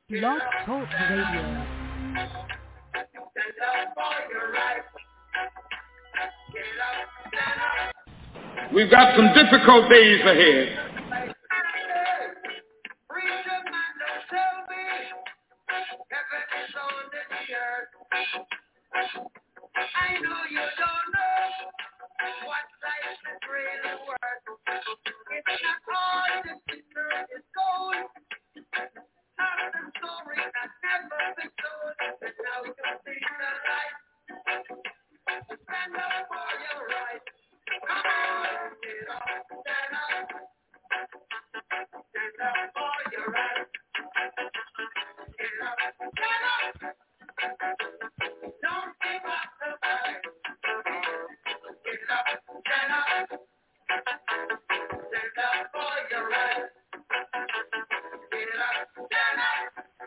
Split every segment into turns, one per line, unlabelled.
Blog Talk Radio.
We've got some difficult days ahead. I know you don't know what life is really worth. It's not all the picture is gold. Not the story that never been told. But now you see the light. Stand up for your right. Come on, get up, stand up. Stand up for your right. Get up, stand up. Don't give up the fight. Get up, stand up. Stand up for your right. Get up, stand up.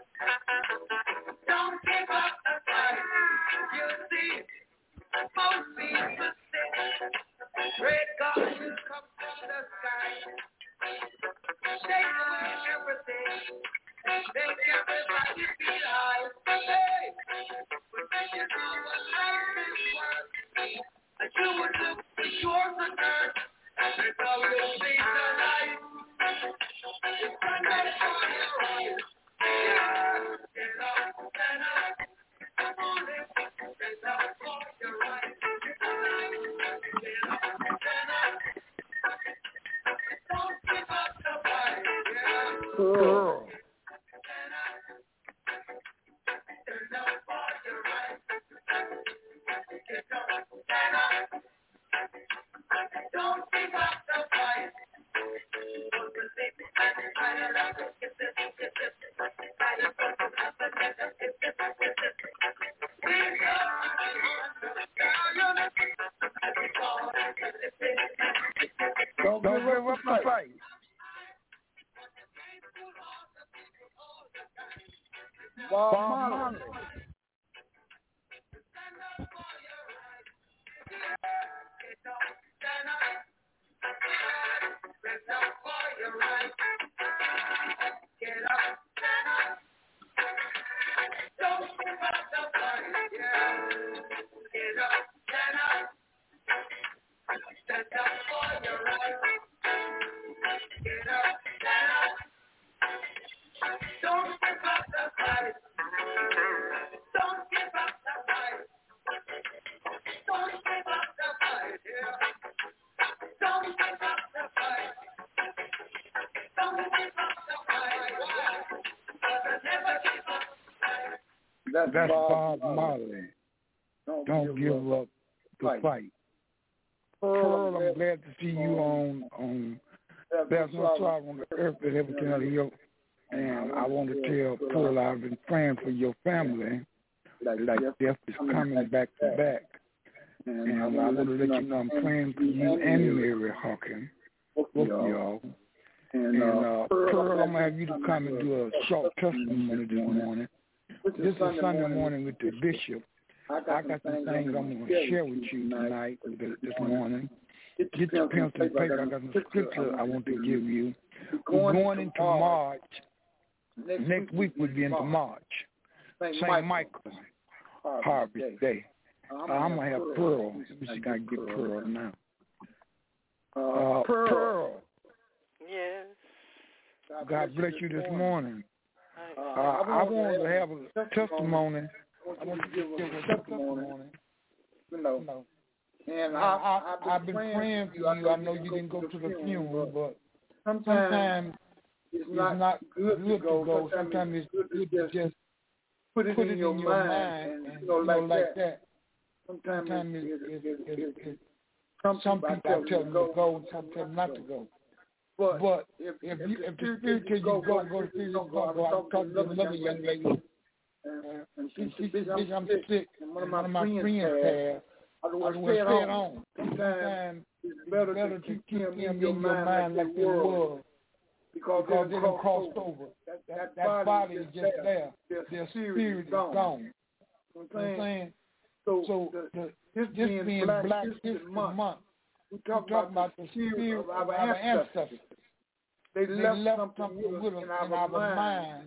Don't give up the fight. You see, most people say, great God will come from the sky. Shake away everything. Make everybody feel high. Hey, when you know what life is worth, and you would look for yours on earth. That's how you'll see the light. Stand up for your right. Get up, stand up. Come on in. Stand up for your right. Get up, stand up. Don't give up the fight.
Girl.
Stand up. Stand up for your right. Get up, stand up. Don't give up the fight. Don't believe it. I love it.
Don't give up the fight. Bob Marley. That's Bob Marley. Don't give up the fight. Pearl, I'm glad to see you on There's No Sorrow on the Earth that Ever Can Heal. And I want to tell Pearl I've been praying for your family. Like death is coming back to back. And I want to let you know I'm praying for you and Mary Hawkins, both of y'all. And Pearl, I'm going to have you to come and do a short testimony this morning. This is Sunday morning with the bishop. I got some things I'm going to share with you tonight, this morning. Get your pencil and paper. I got some scripture I want to give you. We're going into March. Next week we'll be into March. St. Michael Harvest Day. I'm going to have Pearl. She got to get Pearl now. Pearl.
Yes.
God bless you this morning. I want to have a testimony. I want to give a testimony. You know. And I've been praying for you. I know you didn't go to the funeral, but sometimes it's not good to go. Sometimes it's good to just put it in your mind and like that. Sometimes it's some people tell them to go, some tell them not to go. But if the spirit tells you go, go. The spirit don't go. I talked to another young lady, and she said, I'm sick, and one of my friends passed. I don't want to stay it on. Sometimes it's better to keep them in your mind like they were, because they don't cross over. That body is just there. Their spirit is gone. You know what I'm saying? So this being Black History Month, we talk about the spirit of our ancestors. They left something with us in our minds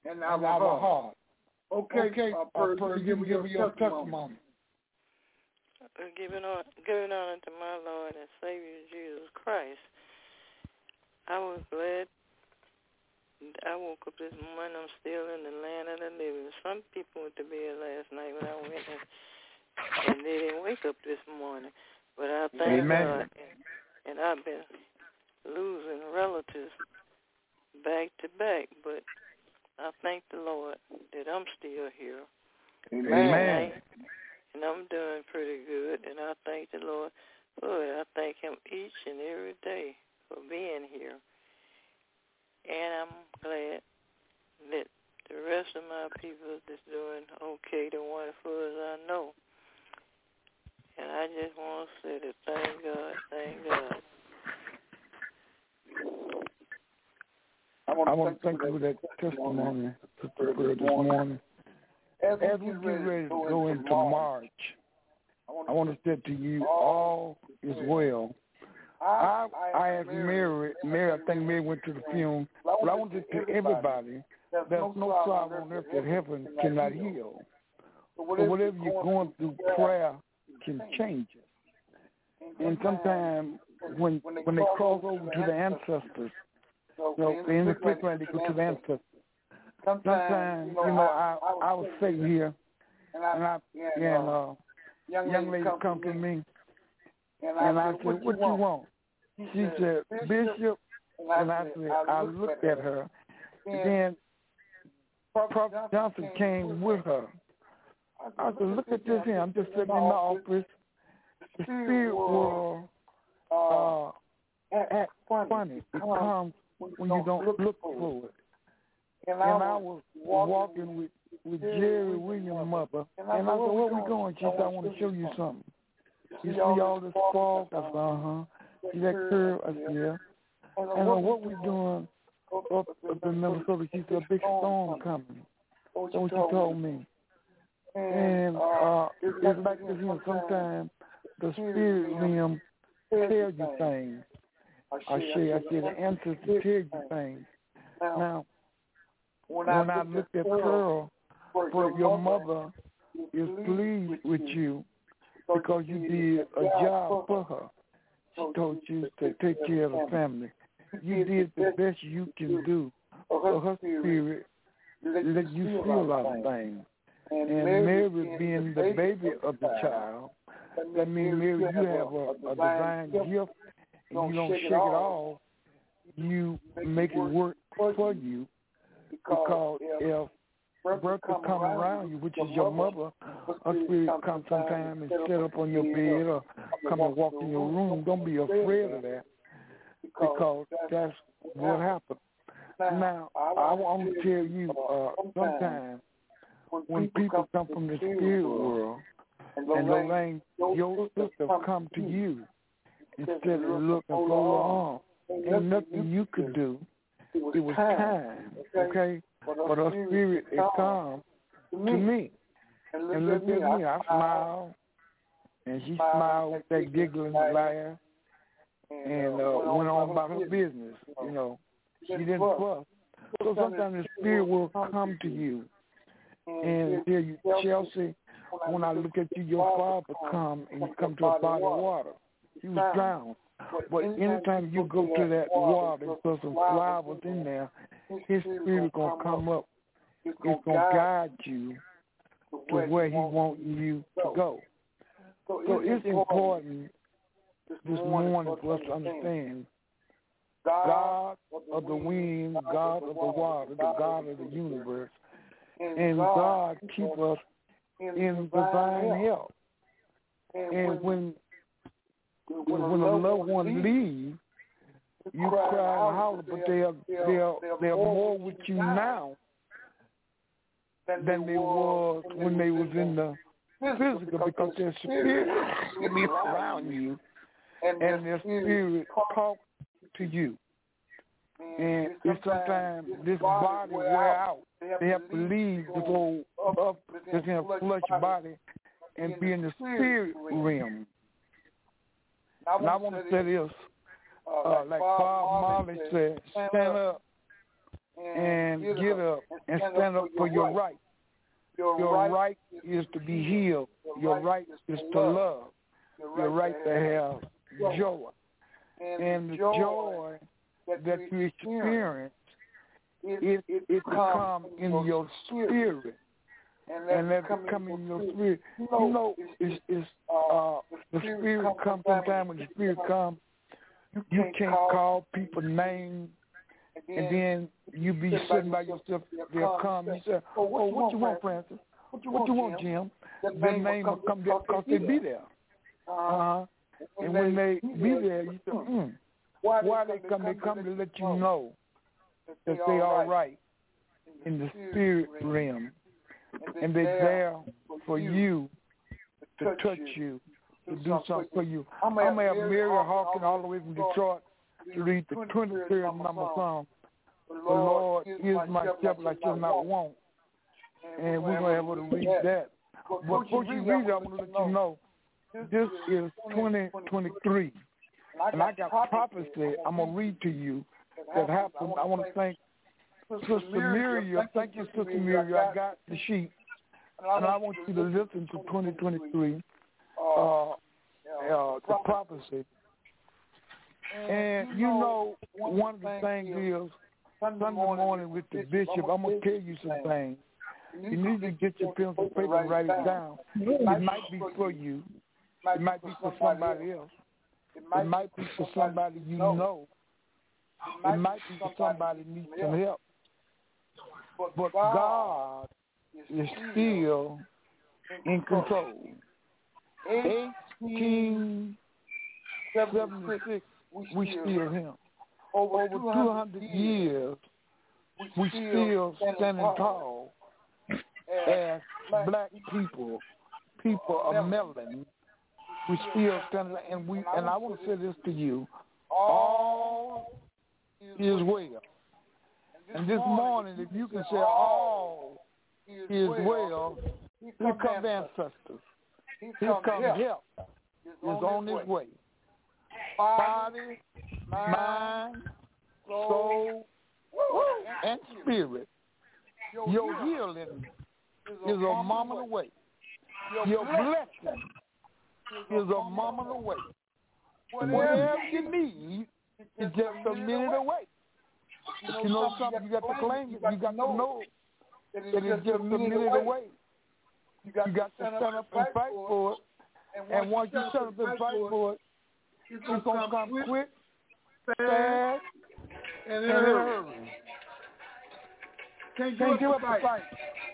and our heart. Okay, Pearl, you can give your testimony.
Giving honor to my Lord and Savior Jesus Christ. I was glad I woke up this morning. I'm still in the land of the living. Some people went to bed last night when I went and they didn't wake up this morning. But I thank God. And I've been losing relatives back to back. But I thank the Lord that I'm still here.
Amen.
And I'm doing pretty good, and I thank the Lord for it. I thank Him each and every day for being here. And I'm glad that the rest of my people is doing okay, the one as far as I know. And I just want to say that thank God.
I want to thank you for that testimony, Sister Pearl, this morning. As we get ready to go into March, I want to say to you, all is well. I asked Mary, I think Mary went to the funeral, but I want to tell everybody, there's no sorrow on earth that heaven cannot heal. So whatever you're going through, prayer can change it. And sometimes when they cross over to the ancestors, in the quick line, they go to the ancestors. Sometimes, I was sitting here, and young lady come to me, and I said, "What you want?" She said, "Bishop," and I said, I looked at her, and then Prophet Johnson came with her. I said, "Look at this here. I'm just sitting in the office. The spirit world act funny. It comes when you don't look for it." And I was walking with Jerry Williams' mother, and I said, "Where we going?" She said, "I want to show you something. You see all this fog?" I said, "Uh-huh." See that curve? I said, "Yeah." And what we doing up in Minnesota? She said, "A big storm coming." That's what she told me. And it's like this, sometimes the spirit realm tell you things. I say the ancestors tell you things. Now, when I looked at Pearl, your mother is pleased with you because you did a job for her. She told you to take care of the family. You did the best you can do for her spirit, let you feel a lot of things. And Mary being the baby of the child, that means, Mary, you have a divine gift, and you don't shake it off. You make it work for you. Because if Bertha come around you, which is your mother, her spirit come sometime and sit up on your bed or come and walk in your room, don't be afraid of that, because that's what happened. Now, I want to tell you, sometimes when people come from the spirit world, and Lorraine, your sister come to you instead of looking for your arm, ain't nothing you could do. It was time, okay? But her spirit, it come to me. And look at me, I smiled, and she smiled with that giggling laugh, and went on about her business, She didn't fuss. So sometimes the spirit will come to you and tell you, "Chelsea, when I look at you, your father come and you come to a body of water. He was drowned. But anytime you go to that water and put some flowers in there, his spirit going to come up. It's going to guide you to where he wants you to go." So it's important this morning for us to understand God of the wind, God of the water, the God of the universe, and God keep us in divine health. And when a loved one leaves, you cry and holler, but they're more with you now than they was when they was in the physical, because their spirit will be around you, and their spirit talk to you. And if sometimes this body wear out, they have to leave to go up this flesh body and be in the spirit realm. And I want to say this, like Bob Marley said, stand up and get up and stand up for your right. Your right is to be healed. Your right is to love. Your right to have joy. And the joy that you experience, it come in your spirit. And that come in your spirit. You know, the spirit comes sometimes. When the spirit comes, you can't call people names, and then you be sitting by yourself. They'll come and say, "Oh, what you want, Francis? What you want, Jim?" Their name will come there because they be there. And when they be there, you say, why they come? They come to let you know that they all right in the spirit realm, and they're there for you to touch you, to do something for you. I'm going to have Mary Hawkins all the way from Detroit to read the 23rd number song. The Lord is my shepherd, I shall not want. And we're going to have to read that. But before you read it, I'm going to let you know, this is 2023. And I got prophecy I'm going to read to you that happened. I want to thank Sister Miriam. Thank you, Sister Miriam. I got the sheet. And I want you to listen to 2023, the prophecy. And you know, one of the things is, Sunday morning with the bishop, I'm going to tell you some things. You need to get your pencil and paper and write it down. It might be for you. It might be for somebody else. It might be for somebody you know. It might be for somebody who needs some help. But God is still in control. 1876, we still Him. Over 200 years, we still standing tall as black people of melanin. We still standing, and I want to say this to you: all is well. And this morning, if you can say all is well, here come the ancestors. Here comes help. Is on its way. Body, mind, soul, and spirit. Your healing is a moment away. Your blessing is a moment away. Whatever you need is just a minute away. You know something, you got to claim it. You got to know that it's just a minute away. You got to stand up and fight for it. And once you stand up and fight for it, it's going to come quick, fast, and in a hurry. Can't give up the fight.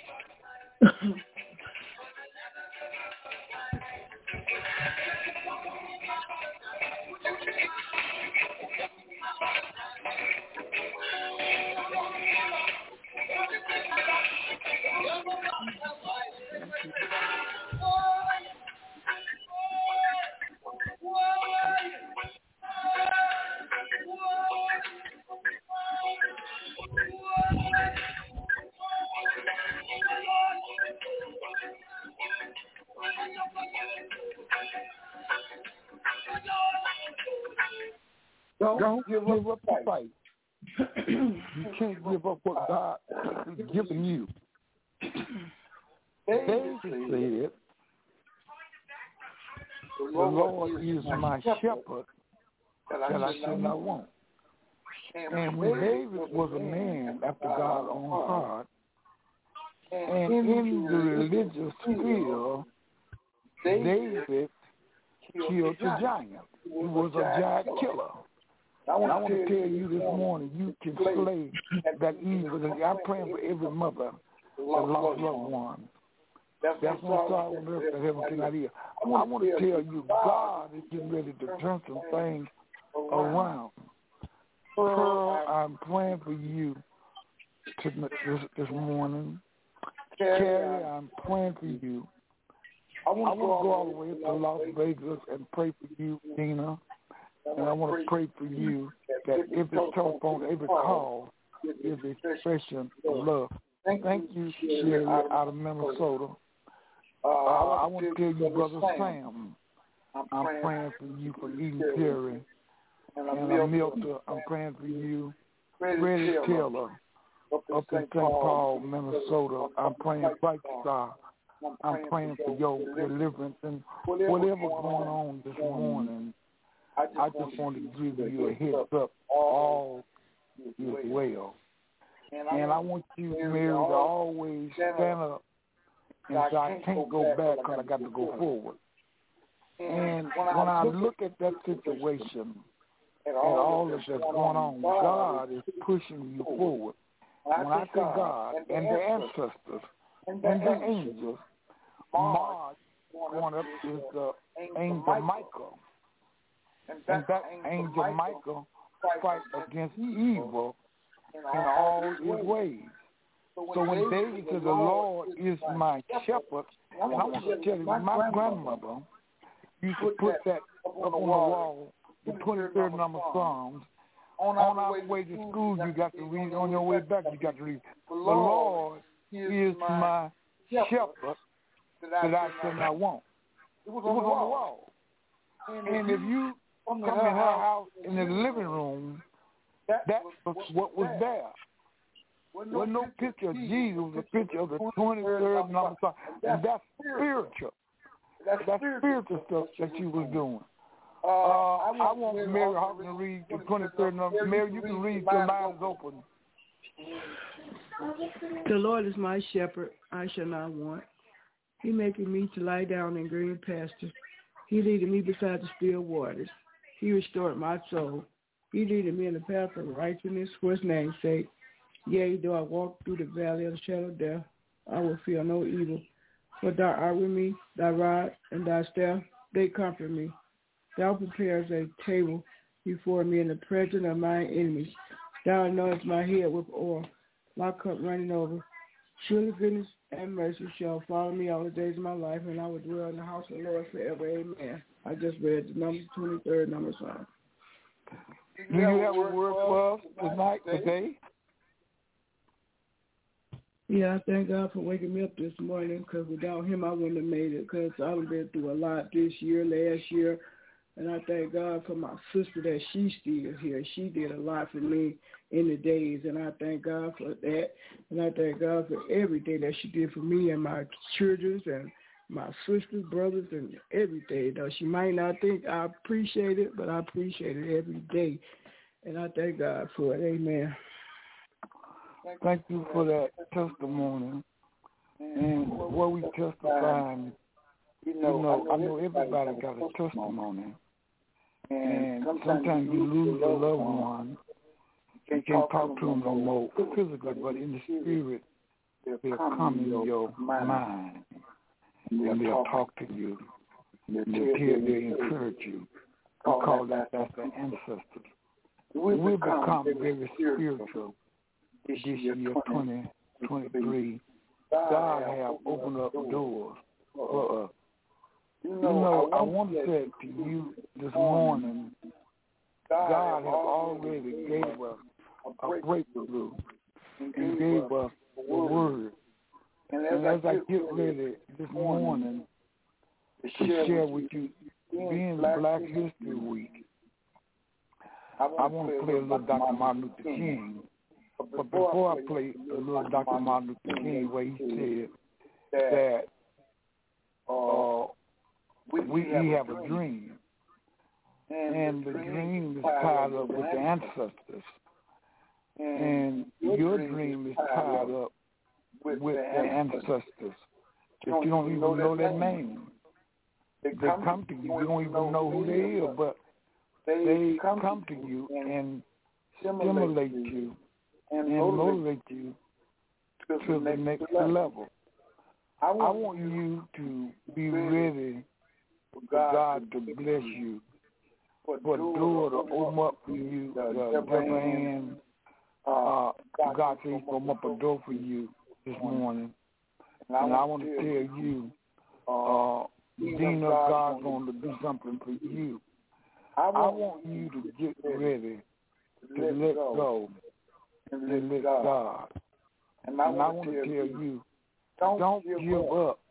Don't give up the fight. You can't give up what God has given you. David said, the Lord is my shepherd that I shall not want. And when David was a man after God's own heart, and in the religious field, David killed the giant. He was a giant killer. I want to tell you this morning, you can slay that evil. I'm praying for every mother that lost loved one. That's what God on earth that heaven cannot hear. I want to tell you, God is getting ready to turn some things around. Pearl, I'm praying for you this morning. Carrie, I'm praying for you. I want to go all the way up to Las Vegas and pray for you, Dina. And I want to pray for you that every telephone, every call is an expression of love. Thank you, Sherry, out of Minnesota. I want to tell you, Brother Sam, I'm praying for you for Eden Perry. And Milton, I'm praying for you. Freddie Taylor, up in St. Paul, Minnesota. I'm praying Bright Star. I'm praying for your deliverance and whatever going on this morning. I just want to give you a heads up. All is well. And I want you, Mary, to always stand up and say, I can't go back because I got to go forward. And when I look at that situation and all that's going on, God is pushing you forward. When I say God and the ancestors and the angels, Mars going up is the angel Michael. And that angel Michael fights against evil in all his ways. So when David said, the Lord is my shepherd, and I want to tell you, my grandmother used to put that up on the wall, the 23rd number Psalms. On our way to school, you got to read. On your way back, you got to read. The Lord is my shepherd that I shall not want. It was on the wall. And if you come in her house in the living room, that was what was there. There was no picture of Jesus, it was a picture of the 23rd number Psalm. And that's spiritual. That's spiritual stuff that you was doing. I want Mary Hawkins to read the 23rd number. Mary, you can read, your mind is open.
The Lord is my shepherd, I shall not want. He maketh me to lie down in green pastures. He leadeth me beside the still waters. He restored my soul. He leadeth me in the path of righteousness for his name's sake. Yea, though I walk through the valley of the shadow of death, I will fear no evil. For thou art with me, thy rod and thy staff, they comfort me. Thou preparest a table before me in the presence of my enemies. Thou anointest my head with oil, my cup running over. Surely goodness and mercy shall follow me all the days of my life, and I will dwell in the house of the Lord forever. Amen. I just read the Numbers 23rd number song.
Do you have a word for us tonight, today?
Yeah, I thank God for waking me up this morning, because without him I wouldn't have made it, because I've been through a lot this year, last year, and I thank God for my sister that she's still here. She did a lot for me in the days, and I thank God for that, and I thank God for every day that she did for me and my children and my sisters, brothers, and everything. Though she might not think I appreciate it, but I appreciate it every day, and I thank God for it. Amen.
Thank you for that testimony. And what we testify, I know everybody got a testimony. And sometimes you lose a loved one. You can't talk to them no more physically, but in the spirit, they'll come in your mind. And they'll talk to you. They'll encourage you. We call that's the ancestors. We've become very spiritual. This year, 2023, God have opened up doors for us. I want to say to you this morning, God have already gave us a breakthrough and gave us a word. And as I get ready this morning to share with you, being Black History Week, I want to play a little Dr. Martin Luther King. But before I play a little Dr. Martin Luther King, where he said that we have a dream, and the dream is tied up with the ancestors, and your dream is tied up with the ancestors. If you don't even know their name, they come to you. You don't even know who they are, but they come to you and stimulate you and motivate you to the next level. I want you to be ready for God to bless you, for the door to open up for you. God says He's open up a door for you this morning. And I want to tell you, Dina, God's going to do something for you. I want you to get ready to let go and let God. And I want to tell you, don't give up.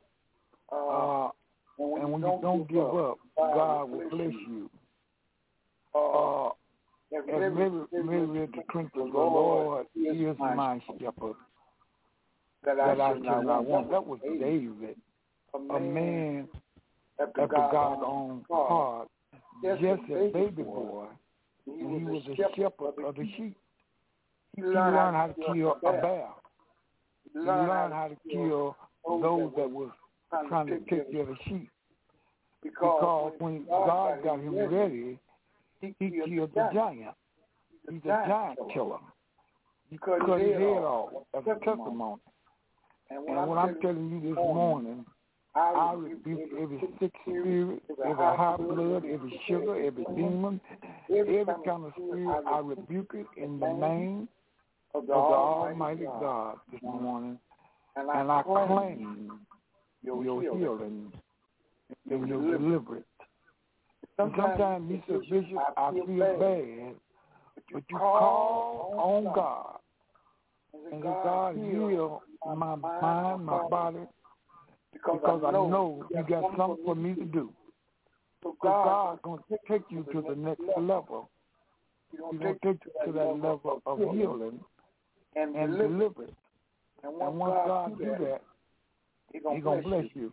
And when you don't give up, God will bless you. As Mary read the strength of the Lord is my shepherd, that I shall not want. That was David, a man after God's own heart, just a baby boy. He was a shepherd of the sheep. He learned how to kill a bear. He learned how to kill those that was trying to take care of the sheep. Because when God got him ready, he killed the giant. He's a giant killer. He cut his head off as a testimony. And what I'm telling you this morning, I rebuke every sick spirit, every high blood, every sugar, every demon, every kind of spirit. I rebuke it in the name of the Almighty God this morning. And I claim your healing and your deliverance. Sometimes you say, Bishop, I feel bad, but you call on God. And God heal my mind, my body, because I know you got something for me to do. So God's going to take you to the next level. He's going to take you to that level of healing and deliverance. And once God do that, He's going to bless you.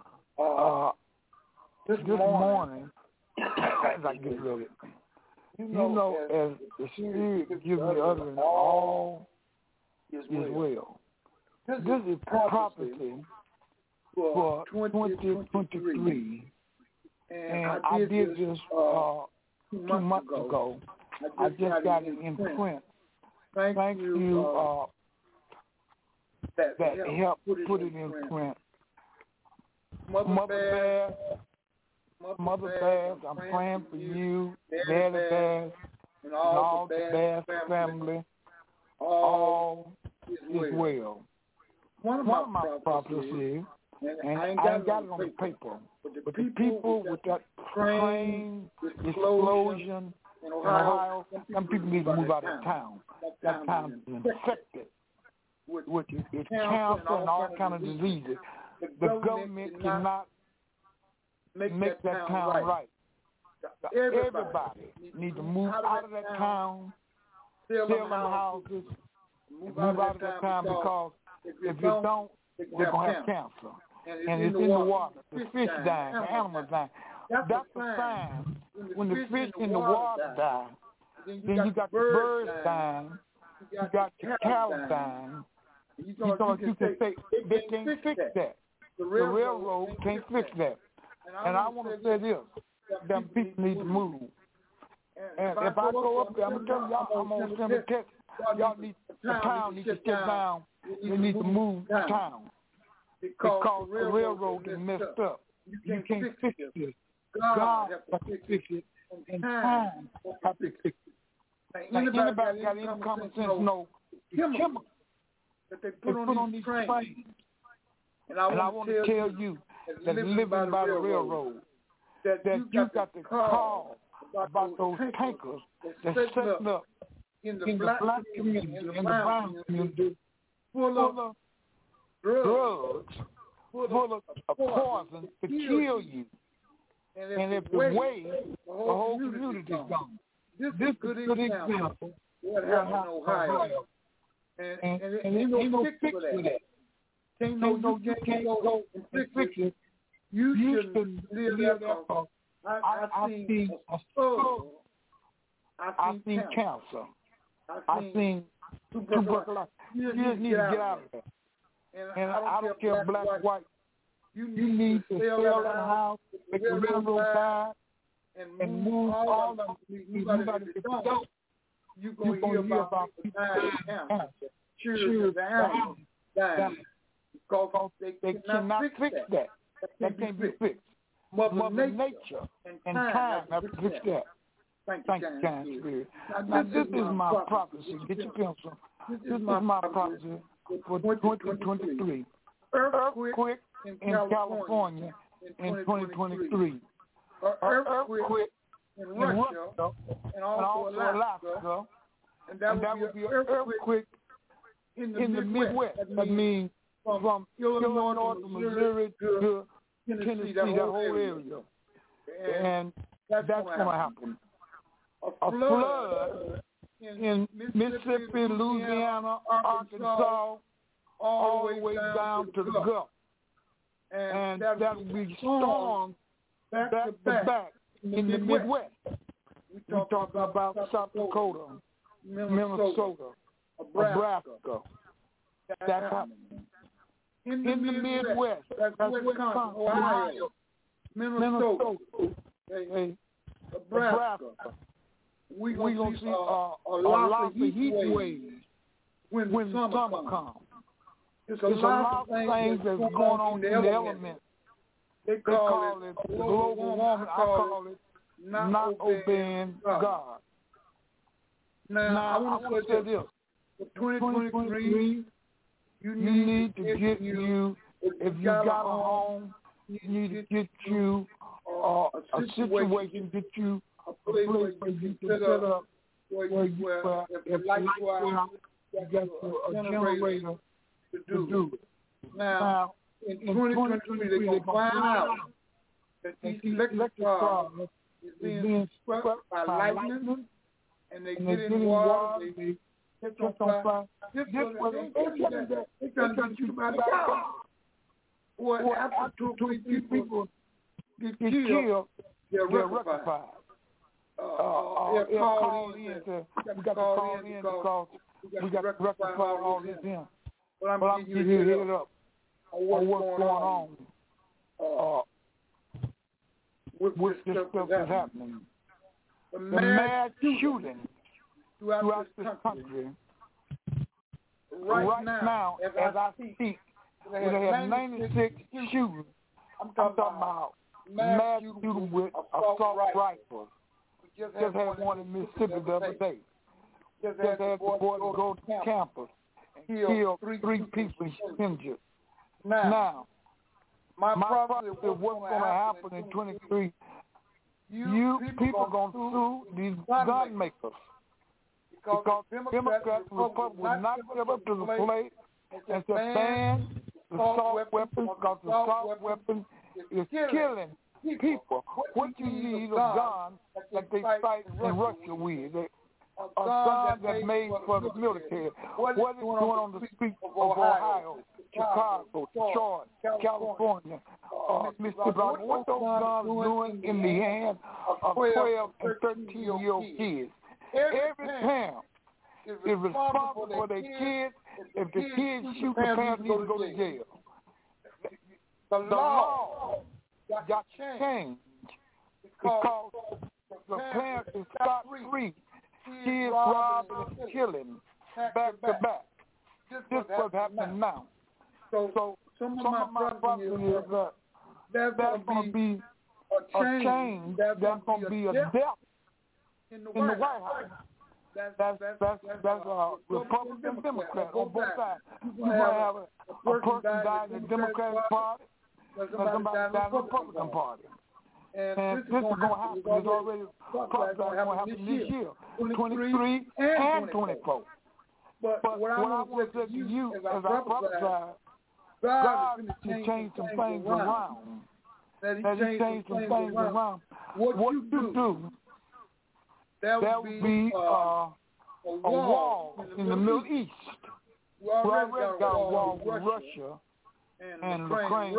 This morning, as I get ready, you know, as the Spirit gives me utterance, all is well. This is prophecy for 2023, and I did this 2 months ago. I just got it in print. Thank you that helped put it in print. Mother Bears, I'm praying for you, Daddy Bears, and all the Bears family. All is well. One of my prophecies, and I ain't got it on the paper, but the people with that train explosion in Ohio, some people need to move out of town. That town is infected with cancer and all kind of diseases. The government cannot make that town right. Everybody needs to move out of that town, sell them houses, move out of that town, because if you don't, they're going to have cancer. And it's in the water. The fish dying, the animals dying. That's a sign. When the fish in the water die, then you got the birds dying, you got the cows dying. You can say they can't fix that. The railroad can't fix that. And I want to say this, them people need to move. And if I go up there, I'm going to tell y'all, I'm going to send a text. Y'all need, the town needs to sit down. They need to move the town. Because the railroad is messed up. You can't fix this. God has to fix it. And time has to fix it. Anybody got any common sense know the chemicals that they put on these trains. And I want to tell you that living by the railroad, that you got to call about those tankers that's setting up in the black community and the brown community, full of drugs, full of poison to kill you. And if the way, the whole community is gone. This is a good example of what happened in Ohio. And ain't no fix for that. You can't go and fix it. You shouldn't live that. I seen a struggle. I seen cancer. I seen tuberculosis. You just need to get out of there. And I don't care black, white. You need to sell that house, make the railroad die, and move all of them. If you don't, you're going to hear about people dying of cancer. Sure, the animals dying. Because they cannot fix that. That can't be fixed. Mother Nature and time have to fix that. Thank you, kind spirit. Now, this is my prophecy. Get your pencil. This is my prophecy for 2023. Earthquake in California in 2023. Earthquake in Russia and also Alaska. And that would be an earthquake in the Midwest. That means from Illinois to Missouri to Tennessee, that whole area. And that's going to happen. a flood in Mississippi, Louisiana, Arkansas, all the way down to the Gulf. And that will be storms back to back in the Midwest. We're talking about South Dakota, Minnesota, Nebraska. That's happening. In the Midwest, that's Wisconsin, Ohio, Minnesota, Nebraska. We're going to see a lot of heat waves when summer comes. There's a lot of things that's going on in the elements. They call it global warming. I call it not obeying God. Now, I want to say this. For 2023, you need to get you, if you got a home, you need to get you a situation, get you a place where you can set up, where if the lights go out, you got a generator to do it. Now, in 2023, they're going to find out that these electric cars is being struck by lightning, and they get in water, they catch on fire. They trying to shoot by God. Well, after 2 or 3 people get killed, they're rectified. They're called in. We got to call in because we got to rectify all this in. But I'm going to give you a head up on what's going on with this stuff that's happening. The mass shooting throughout this country right now, as I speak, they have 96 shootings. I'm talking about mass shooting with assault rifles. We just had one in Mississippi the other day. Just had the boys go to campus and kill 3 people injured. Now, my problem is what's going to happen in 23. You people are going to sue these gun makers. Because Democrats and Republicans will not give up to the plate and to ban the assault weapons, because the assault weapon is killing people. What you need is a gun like they fight in Russia with. A gun that's made for the military. What is going on the streets of Ohio, Chicago, Detroit, California, Mississippi? What those guns doing in the hands of 12 and 13-year-old kids? Every parent is responsible for their kids. If the kids shoot, the parents need to go to jail. The law got changed because the parents is scot free. Kids robbing and killing back to back. This is what's happening now. So some of my problem is that there's going to be a change. There's going to be a death in the White House. That's Republican, Democrat on both sides. You're going to have a person die in the Democratic Party, and somebody die in the Republican Party. And this is going to happen. It's already prophesied going to happen this year, 23 and 24. But what I want to say to you, as I prophesy, God is to change some things around. That He changed some things around. What you do, there will be a wall in the Middle East. We already got a wall with Russia and Ukraine.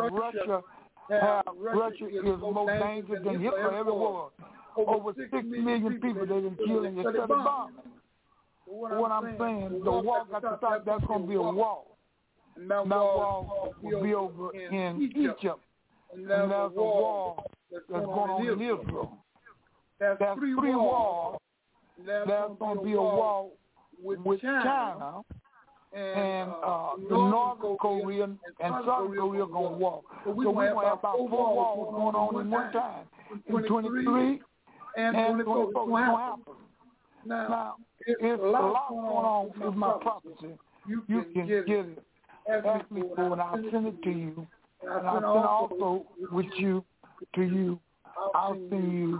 Russia is more dangerous than Hitler ever was. Over 6 million people they've been killing instead of bombing. What I'm saying, the wall got to stop. That's going to be a wall. And that wall will be over in Egypt. And there's a wall that's going on in Israel. There's 3 walls. There's going to be a wall with China. And the North Korea and South Korea are going to walk. So we're going to have about 4 walls going on in one time. In 23 and 24, it's going to happen. Now, it's a lot going on with my prophecy. You can get it. Ask me for it, and I'll send it to you. And I'll send also with you, to you, I'll send you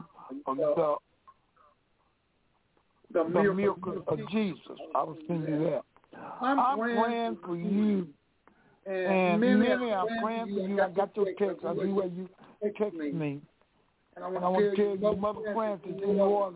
the miracle of Jesus. I will send you that. I'm praying for you, and many I'm praying for you. I got your text. I see where you text me, and I want to tell you, Mother Francis in New Orleans,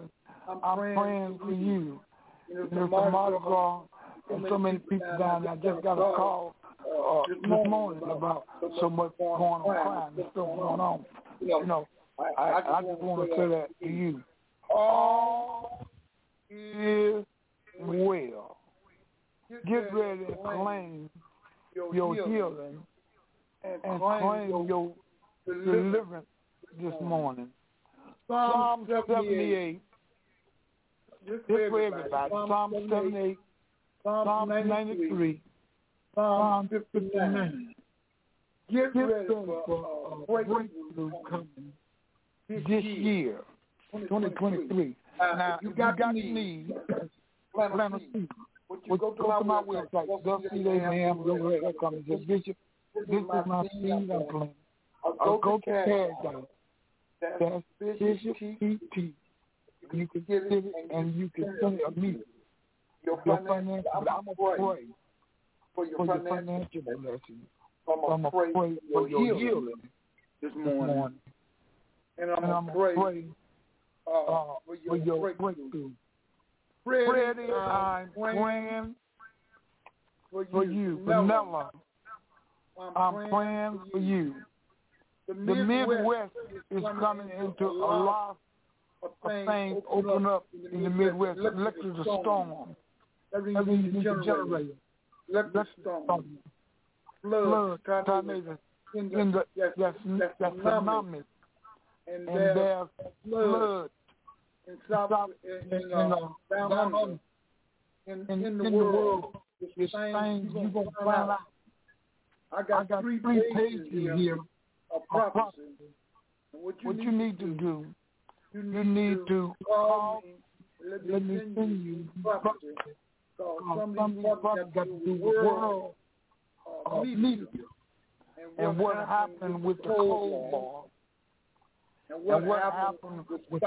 I'm praying for you. There's a Mardi Gras and so many people down there. I just got a call this morning about so much going on, crime and stuff going on. You know, I just want to say that to you. All is well. Get ready and claim your healing and claim your deliverance this morning. Psalm 78. Just for everybody. Psalm 78, Psalm 93, Psalm 59. Get ready for a breakthrough coming this year, 2023. Now, you got need, plant a seed. Go to my website, WCAM.com. Just Bishop, this is my seed I'm planting. Go to Cash App. That's Bishop TT. You can get it and you can send it immediately. Your financial, I'm going to pray for your financial blessing. I'm going to pray for your healing this morning. And I'm going to pray for your breakthrough. Freddie, I'm praying for you. Vanilla, I'm praying for you. The Midwest is coming into a lot of things open up in the Midwest. Electric storm. Everything you need to generate. Electric storm. Flood. Tornadoes. That's tsunamis. And there's flood. In the world, it's things you're going to find out. I got 3 pages here of prophecy. What you need to do, you need to call me, let me send you prophecy. Some of these prophets got to do with world media. And what happened with the Cold War. And what happened with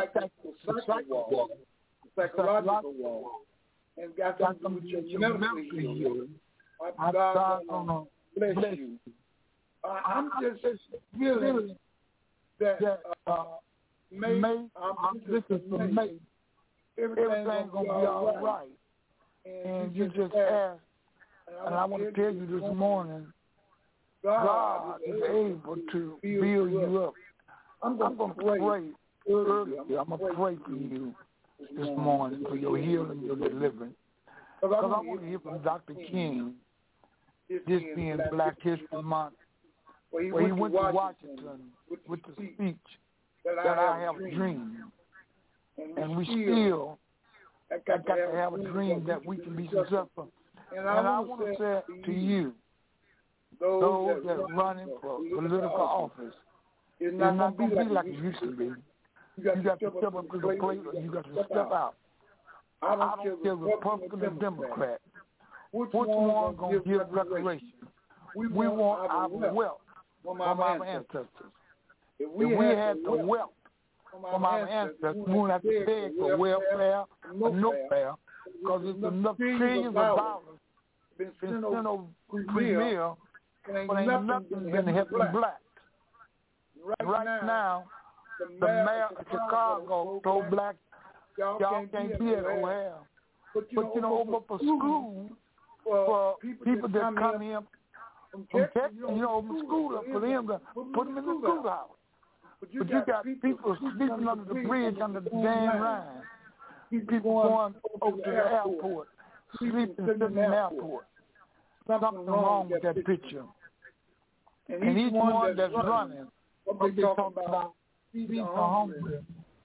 psychological war. And got something with your mentally healing. God's going to bless you. I'm just feeling that May, this is for May. Everything's going to be all right. And you just ask, and I want to tell you this morning, God is able to build you up. I'm going to pray early. I'm going to pray for you this morning for your healing, your deliverance. Because I want to hear from Dr. King, this being Black History Month, where he went to Washington with the speech that I have a dream. And we still got to have a dream that we can be successful. And I want to say to you, those that are running for political office, it's not going to be like it used to be. You got to step up to the plate or you got to step out. I don't care Republican or Democrat. Which one going to give reparations? We want our wealth from our ancestors. If we had the wealth from our ancestors, we won't have to beg for welfare or no fair, because there's enough trillions of dollars been sent over premier, but ain't nothing been helping blacks. Right now, the mayor of Chicago told blacks, y'all can't be at O'Hare. But open up a school for people that come in from Texas, open a school up for them, put them in the schoolhouse. But you got people sleeping under the bridge under the Dan Ryan. People going over to the airport, sleeping in the airport. Something wrong with that picture. And each one that's running, what they talk about, feeding the hungry,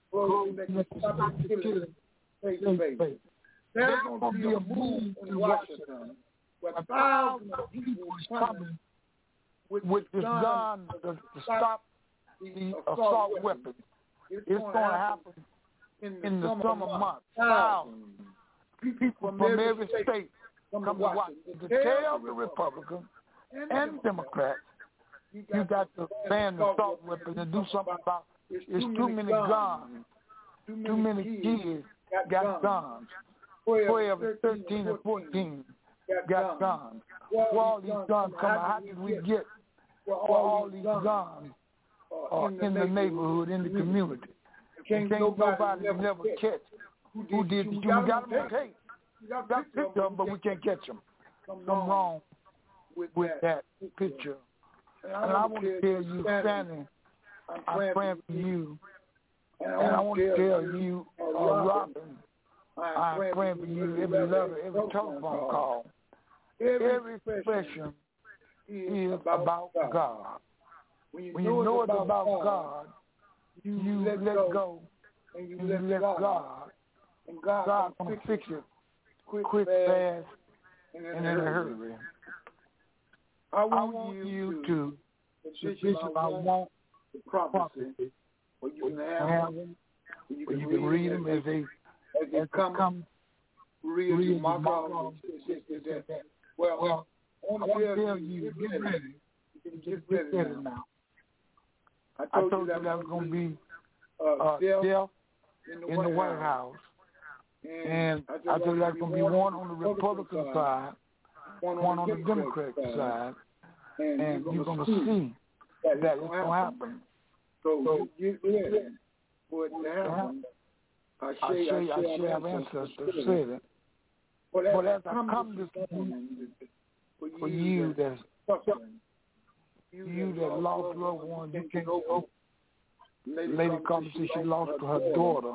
face-to-face. There's going to be a move in Washington where thousands of people are coming with this gun to stop the assault weapons. It's going to happen in the summer months. Thousands people from every state come to Washington to tell the Republicans and Democrats, you got to ban the assault weapons and do something about it. There's too many guns. Too many kids got guns. 12, 13, and 14 got guns. Where all these guns come out? How did we get all these guns in the neighborhood, in the community? Can't nobody never catch who did the shooting. We got them on tape. We got picture of them, but we can't catch them. Something wrong with that picture. And I want to tell you, Fanny, I'm praying for you. And I want to tell you, Robin, I'm praying for you every letter, every telephone call. Every expression is about God. When you know it's about God, you let go and you let God. And God going to fix it quick, fast, and in a hurry. I want you to position I want the prophecy where you can have them, where you can read them as they come real to my God. Well, I want to tell you, get ready. Get ready now. I told you that was going to be death in the White House. And I told you that was going to be one on the Republican side, one on the Democrat side. And you're going to see that it's going to happen. So get ready for it to happen. I say our ancestors said it. But as I come this morning for you that's suffering, you that lost loved ones, you can't go. Lady comes and she lost her daughter,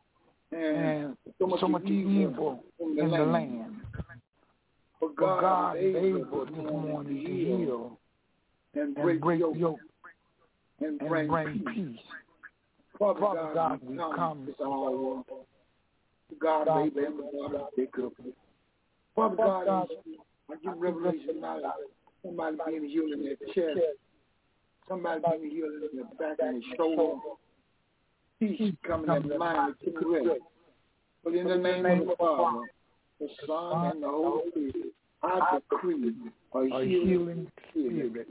and so much evil in the land. But God is able this morning to heal and break yoke and bring peace. Father God, we come this hour. God, baby, God, pick up. Father God, I give revelation knowledge. Somebody being healed in their chest. Somebody being healed in their back and their shoulder. Peace coming in the mind to correct. But in the name of the Father, the Son, and the Holy Spirit, I decree a healing spirit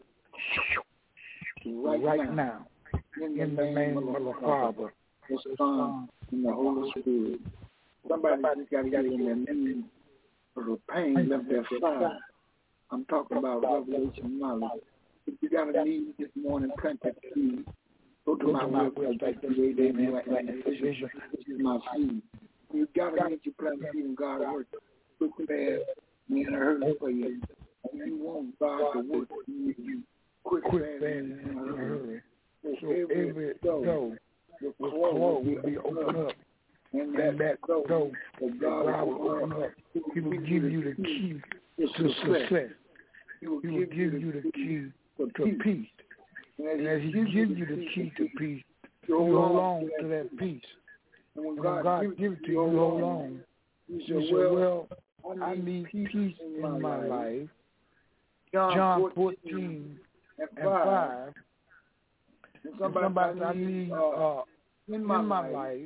right now. In the name of the Father, the Son, and the Holy Spirit. Somebody just got to get in their knees for the pain of their side. I'm talking about revelation knowledge. If you got a need this morning, contact me. Go to my website. This is my seed. You got to need your plant seed and God work quick, fast, and hurry for you. And you want God to work with you quick, fast, and hurry. So every door, the close will be opened up. And that door that God will open up, He will give you the key to success. He will give you the key to peace. And as He gives you the key to peace, you hold on to that peace. And when God gives it to you, you hold on. You say, well, I need peace in my life. John 14 and 5. And somebody I need in my life.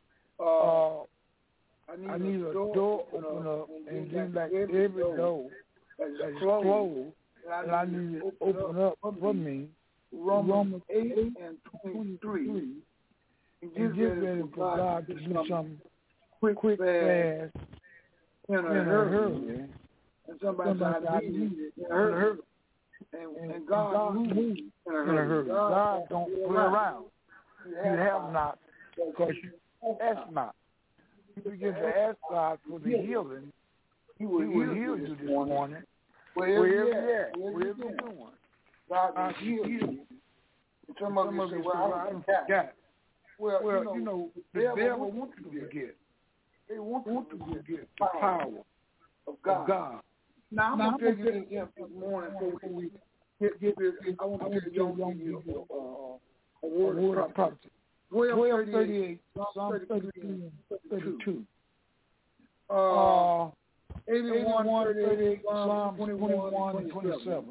I need a door open up, and then like every door that is closed, and I need it open up for me. Romans 8 and 23. And get ready for God to do something quick, fast, in a hurry. And somebody I need it in a hurry. And God moves in a hurry. God don't play around. You have not, because you ask not. You begin to ask God for the healing. He will heal you this morning. Wherever you're at, wherever you're doing. God will heal you. Some of you say, well, I forgot. Well, you know, the devil wants you to forget. They want you to forget the power of God. Now, I'm going to tell you this morning before we get this. I want to tell you a word of prophecy. 12:38, Psalm 33, 32. 81:38, Psalm 21, 27.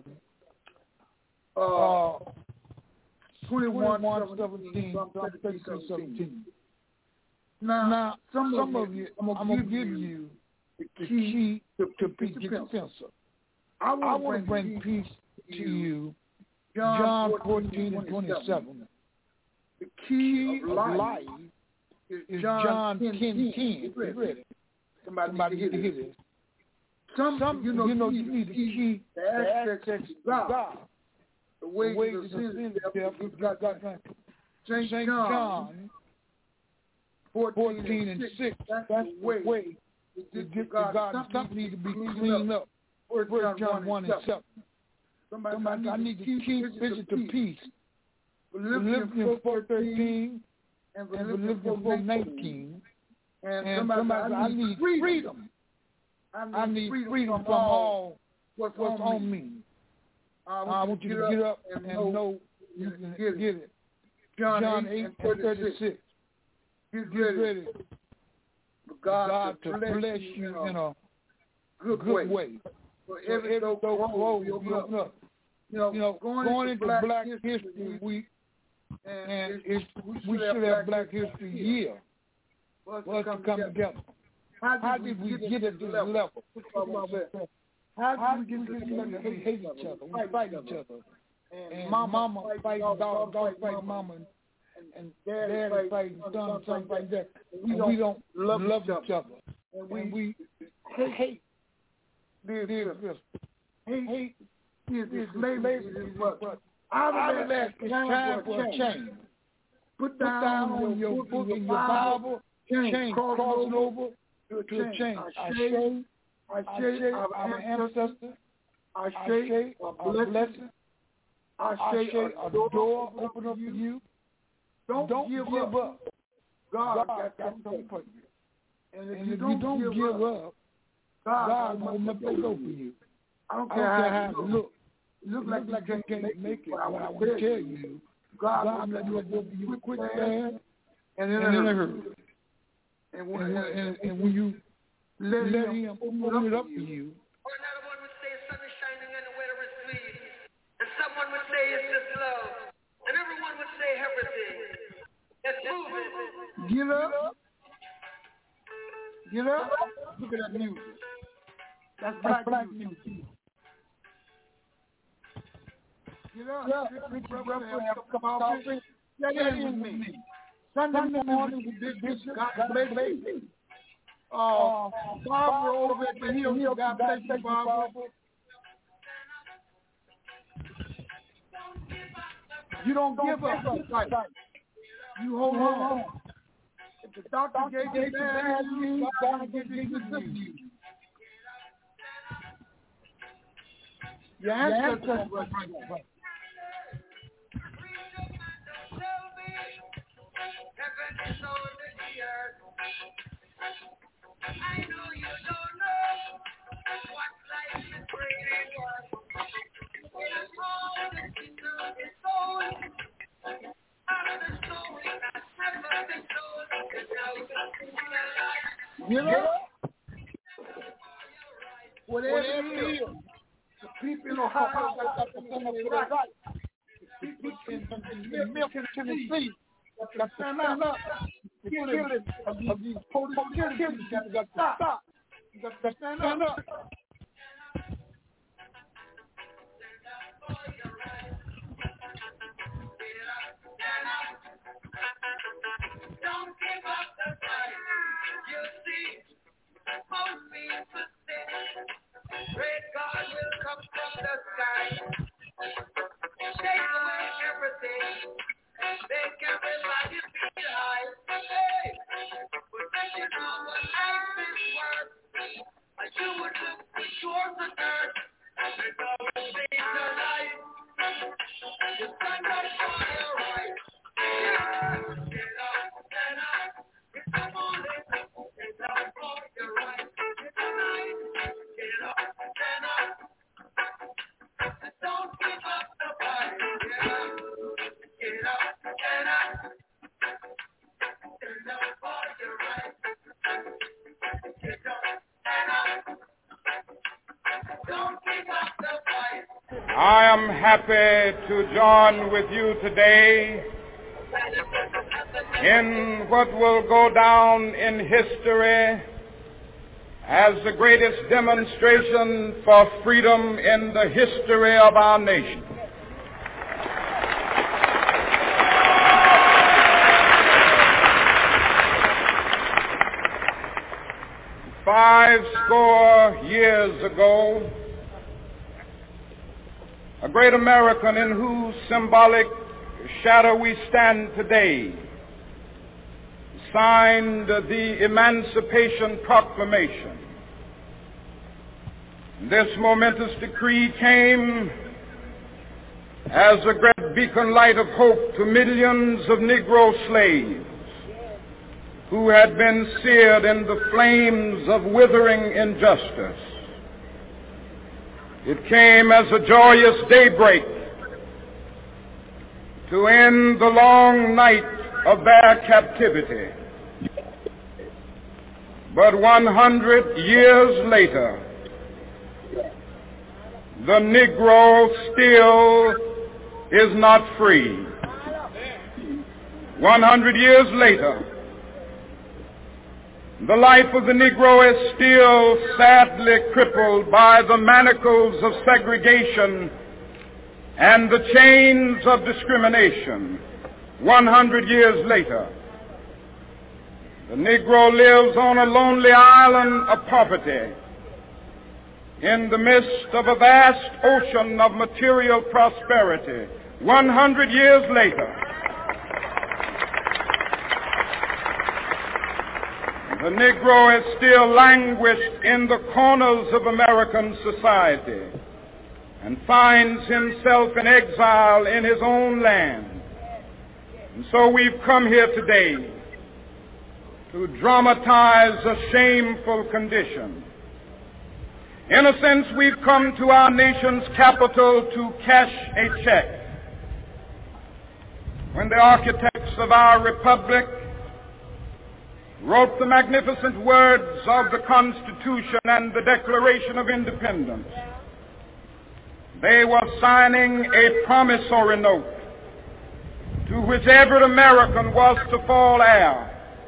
21:17, Psalm 33:17. Now, some of you, I'm going to give you the key to peace pencil. I want to bring peace to you. John 14 and 27. The key of life is John 10:10. Ready? Somebody need to hear this. You know, you need the key to access God. The wages of sin is death. St. John 14 and 6. That's the way to get to God. Something needs to be cleaned up. 1 John 1 and 7. Somebody, I need to keep visit to peace. Philippians 4:13 and Philippians 4:19. And somebody, I need freedom. I need freedom from all what's on me. I want you to get up and know you can get it. John 8:36. Get ready for God to bless you in a good way. So every door will be opened up. Going into Black History Week, and we should have Black History Year for us to come together. How did we get at this level? How did we get to this level? We hate each other. We fight each other. And mama fight dog fight mama, and daddy fight son fight that. And we don't love each other. And we hate this. Hate is slavery. Out of that, it's time for a change. Put down on your book and your Bible, change, crossing over to a change. I say our ancestors. I say a blessing. I say a door open up for you. Don't give up. God got something for you. And if you don't give up, God will open up the door for you. I don't care how it looks. It looks like you can't make it. But I want to tell you, God will let you go for you quick, fast, and in a hurry. And when you let Him open it up for you.
Or another one would say sun is shining and the weather is sweet. And someone would say it's just love. And everyone would say everything. Let's move it.
Get up. Get up. Look at that music. That's black music. Get up. Get your brother have a cup of coffee. Get in with me. Sunday morning we did this. God bless you. Barbara over at the hill. God bless you, Barbara. You don't give up. Right. You hold on. If the doctor gave you bad news, God will give you good news. Your ancestors were right.
I know you don't know what life is bringing us. It's all the kingdom is sold. Out of the story that never been told. And now you can see your life.
Give up. Whatever it is. The people in Ohio got the thing of right. The people in Memphis, Tennessee, got to stand up. The killing of these police killers got to stop. You got to stand up.
Don't give up the fight. You see, most people say, great God will come from the sky. Shake away everything. Make everybody feel high. Hey, but you know what life is worth. You would look for shores of earth. And God will save your life. You stand up for your right. Yeah, get up, stand up. It's the morning. Get up for your right. It's the night. Get up, stand up. Don't give up the fight. Yeah. Get up, stand up. Stand up for your right. Get up, stand up. Don't give up the fight.
I am happy to join with you today in what will go down in history as the greatest demonstration for freedom in the history of our nation. Five score years ago, a great American in whose symbolic shadow we stand today signed the Emancipation Proclamation. This momentous decree came as a great beacon light of hope to millions of Negro slaves who had been seared in the flames of withering injustice. It came as a joyous daybreak to end the long night of their captivity. But 100 years later, the Negro still is not free. 100 years later, the life of the Negro is still sadly crippled by the manacles of segregation and the chains of discrimination. 100 years later, the Negro lives on a lonely island of poverty in the midst of a vast ocean of material prosperity. 100 years later, the Negro is still languished in the corners of American society and finds himself in exile in his own land. And so we've come here today to dramatize a shameful condition. In a sense, we've come to our nation's capital to cash a check. When the architects of our republic wrote the magnificent words of the Constitution and the Declaration of Independence, they were signing a promissory note to which every American was to fall heir.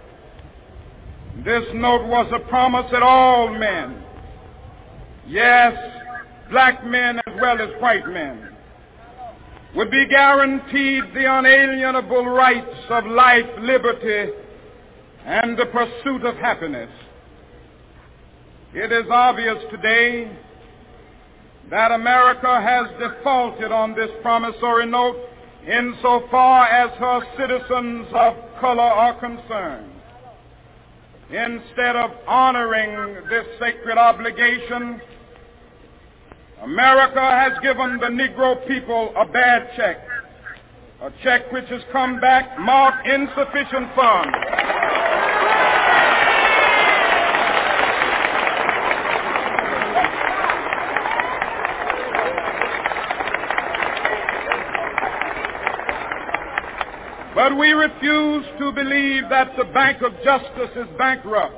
This note was a promise that all men, yes, black men as well as white men, would be guaranteed the unalienable rights of life, liberty, and the pursuit of happiness. It is obvious today that America has defaulted on this promissory note insofar as her citizens of color are concerned. Instead of honoring this sacred obligation, America has given the Negro people a bad check, a check which has come back marked insufficient funds. But we refuse to believe that the Bank of Justice is bankrupt.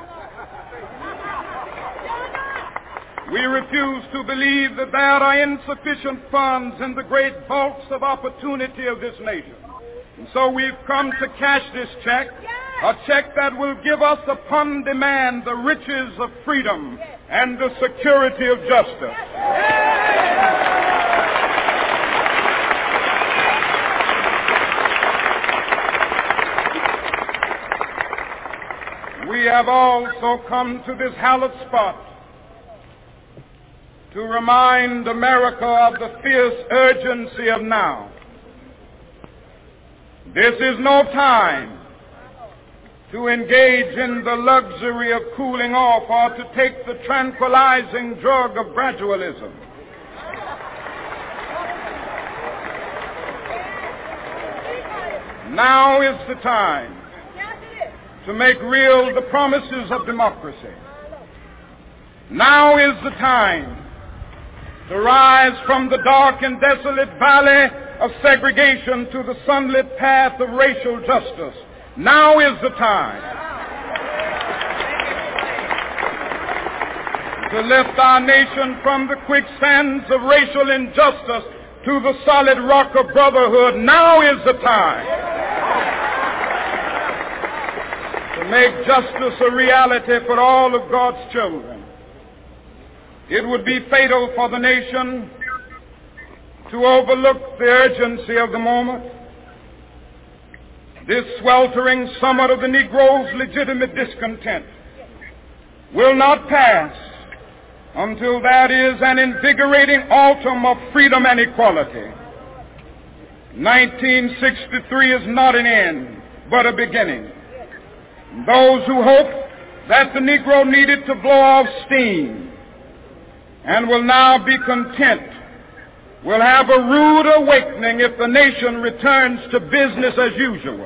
We refuse to believe that there are insufficient funds in the great vaults of opportunity of this nation. And so we've come to cash this check, a check that will give us upon demand the riches of freedom and the security of justice. We have also come to this hallowed spot to remind America of the fierce urgency of now. This is no time to engage in the luxury of cooling off or to take the tranquilizing drug of gradualism. Now is the time to make real the promises of democracy. Now is the time to rise from the dark and desolate valley of segregation to the sunlit path of racial justice. Now is the time to lift our nation from the quicksands of racial injustice to the solid rock of brotherhood. Now is the time to make justice a reality for all of God's children. It would be fatal for the nation to overlook the urgency of the moment. This sweltering summit of the Negro's legitimate discontent will not pass until that is an invigorating autumn of freedom and equality. 1963 is not an end, but a beginning. Those who hope that the Negro needed to blow off steam and will now be content will have a rude awakening if the nation returns to business as usual.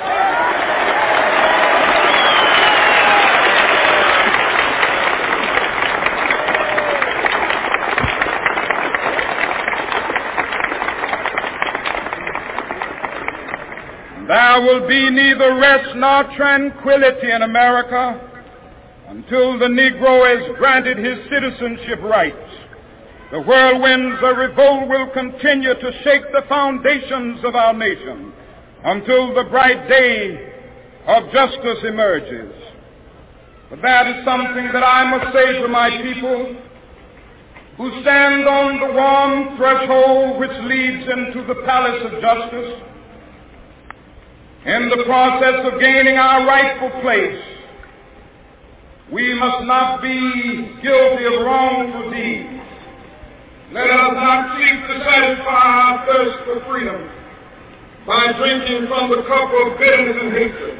There will be neither rest nor tranquility in America until the Negro is granted his citizenship rights. The whirlwinds of revolt will continue to shake the foundations of our nation until the bright day of justice emerges. But that is something that I must say to my people who stand on the warm threshold which leads into the palace of justice. In the process of gaining our rightful place, we must not be guilty of wrongful deeds. Let us not seek to satisfy our thirst for freedom by drinking from the cup of bitterness and hatred.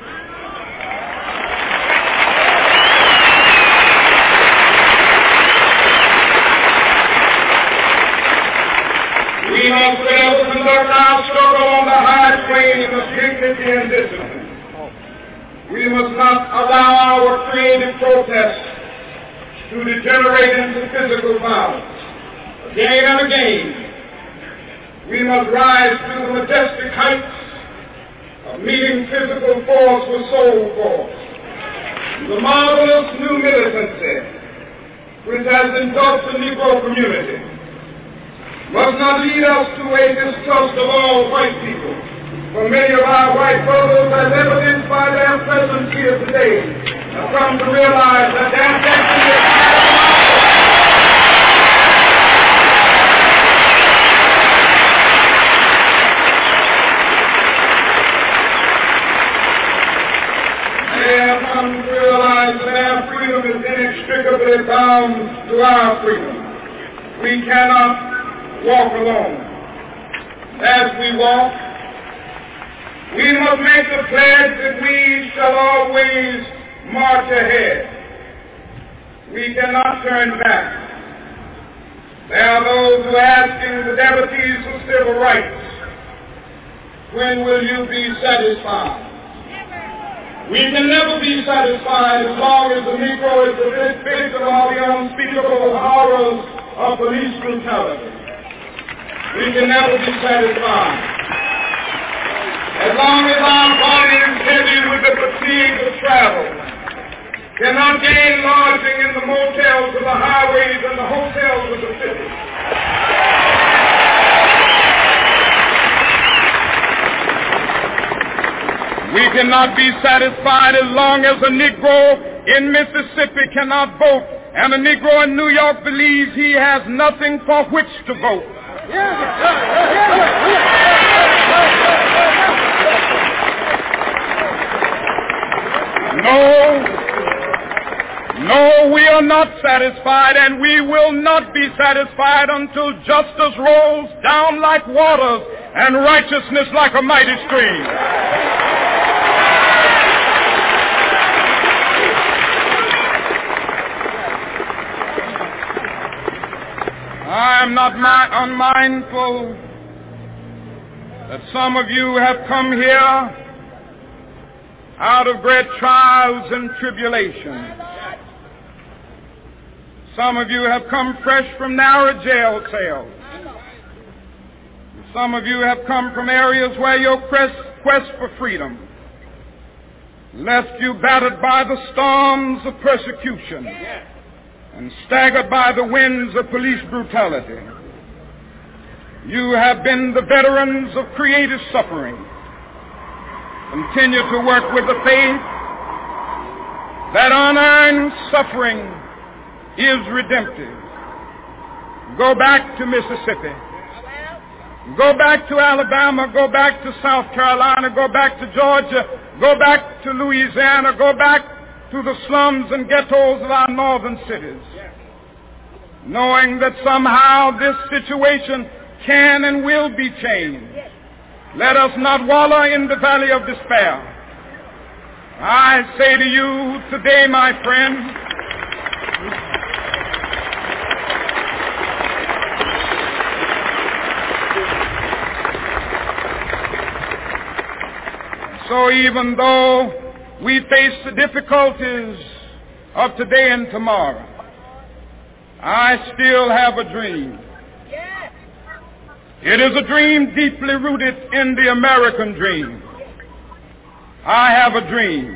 We must therefore conduct our struggle on the high plane of dignity and discipline. We must not allow our creative protests to degenerate into physical violence. Again and again, we must rise to the majestic heights of meeting physical force with soul force. The marvelous new militancy which has engulfed the Negro community must not lead us to a distrust of all white people. For many of our white brothers, as evidenced by their presence here today, have come to realize that their destiny is their freedom is inextricably bound to our freedom. We cannot walk alone. As we walk, we must make the pledge that we shall always march ahead. We cannot turn back. There are those who are asking the devotees of civil rights, when will you be satisfied? We can never be satisfied as long as the Negro is the victim of the unspeakable horrors of police brutality. We can never be satisfied. As long as our body is heavy with the fatigue of travel, cannot gain lodging in the motels of the highways and the hotels of the city. We cannot be satisfied as long as a Negro in Mississippi cannot vote and a Negro in New York believes he has nothing for which to vote. No, we are not satisfied, and we will not be satisfied until justice rolls down like waters and righteousness like a mighty stream. I am not unmindful that some of you have come here out of great trials and tribulations. Some of you have come fresh from narrow jail cells. Some of you have come from areas where your quest for freedom left you battered by the storms of persecution and staggered by the winds of police brutality. You have been the veterans of creative suffering. Continue to work with the faith that unearned suffering is redemptive. Go back to Mississippi. Go back to Alabama. Go back to South Carolina. Go back to Georgia. Go back to Louisiana. Go back to the slums and ghettos of our northern cities, knowing that somehow this situation can and will be changed. Let us not wallow in the valley of despair. I say to you today, my friend, so even though we face the difficulties of today and tomorrow, I still have a dream. It is a dream deeply rooted in the American dream. I have a dream.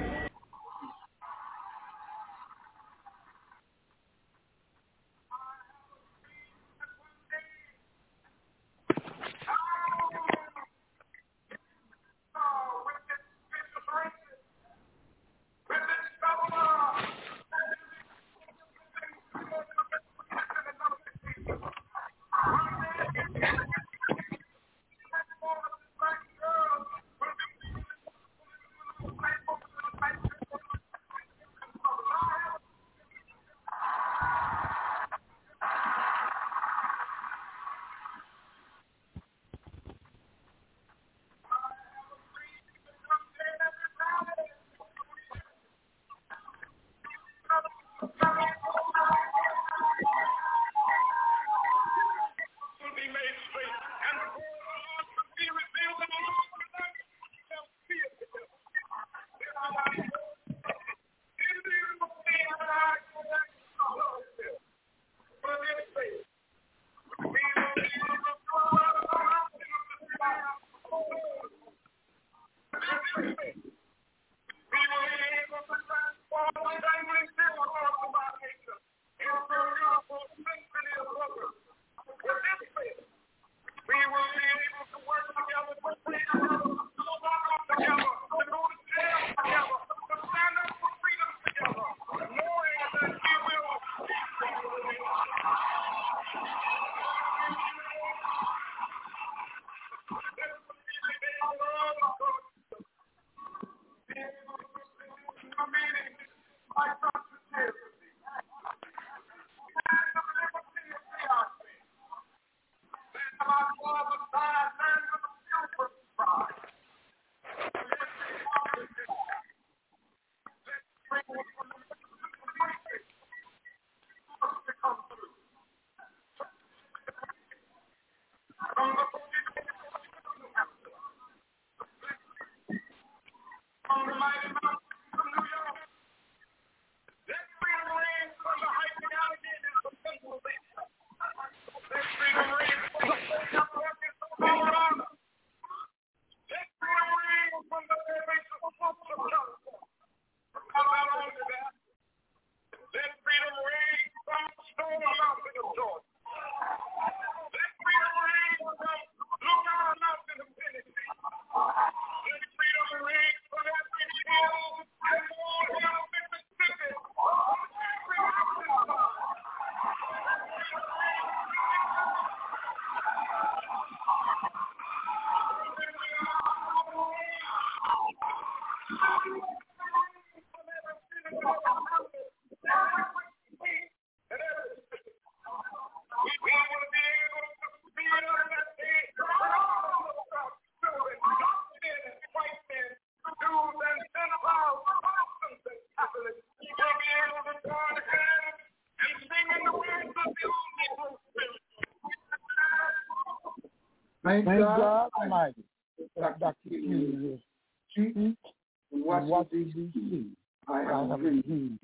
Thank God Almighty. Dr. King is in Washington, D.C. I have a dream.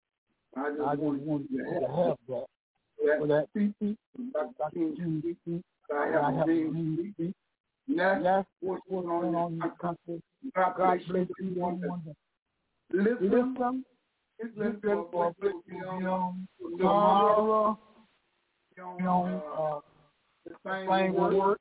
I just want you to have that. For that people, Dr. King, I have a dream. That's what's going on in the country. God bless you. Listen. It's listen for tomorrow. The same word.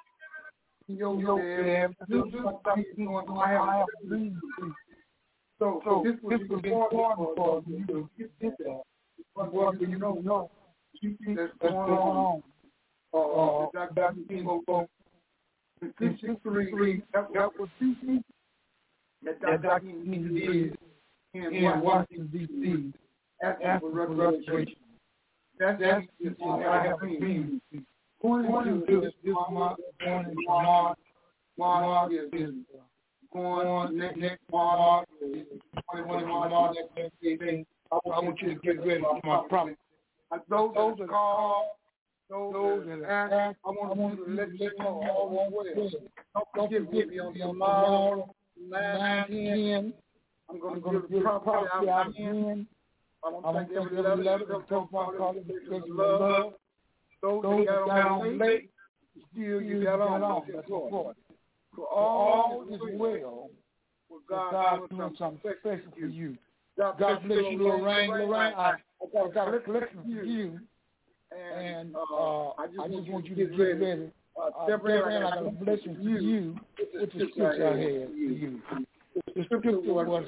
I have a dream. So this would be important for you to get that. What do you know? You see that's going on. Dr. King spoke in 53. That was teaching that Dr. King did in Washington, D.C. after restoration. That's what I have been. Going to this month, March is going next March, 2021, March, I want you to get ready for my promise. Those that call, those that ask, I want you to let you know all well. Don't forget me on tomorrow, 9:10. I'm going to give the property out again. I want to thank every letter that comes from calling because of love. Those that got on late, still you got on. That's important. So all is well. God doing something special for you. God bless you, Lorraine. Lorraine, I got a collection for you. And I just want you to get ready. Deborah, I got a blessing for you with the scripture I had for you. The scripture was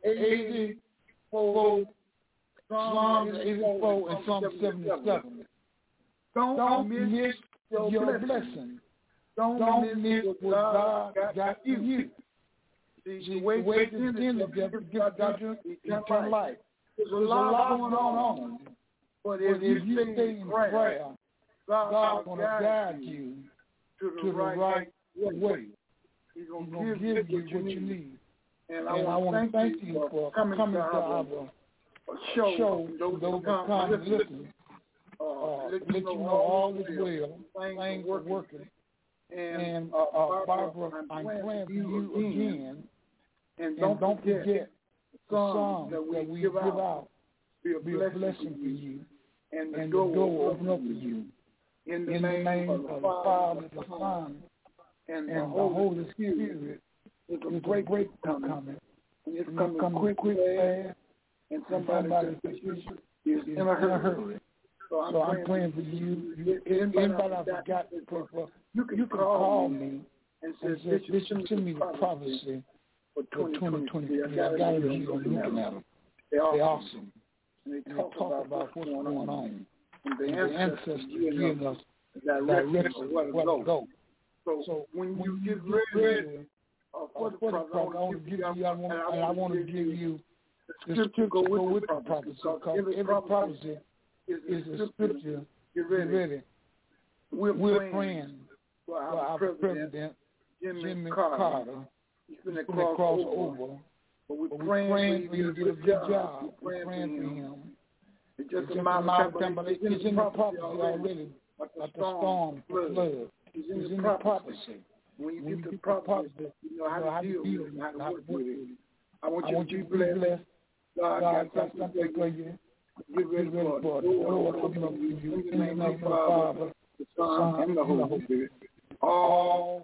84, Psalms 84 and Psalm 77. Don't miss your blessing. Don't miss what God got for you. The way to sin is to give God your eternal life. There's a lot going on. But if you stay in prayer, God's going to guide you to the right way. He's going to give you what you need. And I want to thank you for coming to our show. Those that come and listen. Let you know all is well. Things are working. And Barbara, I'm praying for you again. And don't forget the songs that we give out be a blessing for you. And the door open up for you. In the name of the Father, the Son, and the Holy Spirit. It's a great coming. It's coming quick, fast. And somebody is in a hurry. So I'm praying for you. Anybody I forgot to pray for, you can call me and say, Bishop, send me the prophecy for 2023. I got it here. I'm looking at them. They're awesome. And they talk about what's going on. And the ancestors give us direction of where to go. So when you get ready for the prophecy, I want to give you the scripture go with the prophecy. Because every prophecy is a scripture. Get ready. We're praying for our president, Jimmy Carter. He's going to cross over. But we're praying for you to get a good job. We're praying for him. It's just a matter of time, but it's in the prophecy already. Like the storm, the flood. It's in the prophecy. When you get the prophecy, you know how to deal with it, how to work with it. I want you to be blessed. God got something for you. Get ready for it. The Lord open up for you. In the name of the Father, the Son, and the Holy Spirit. All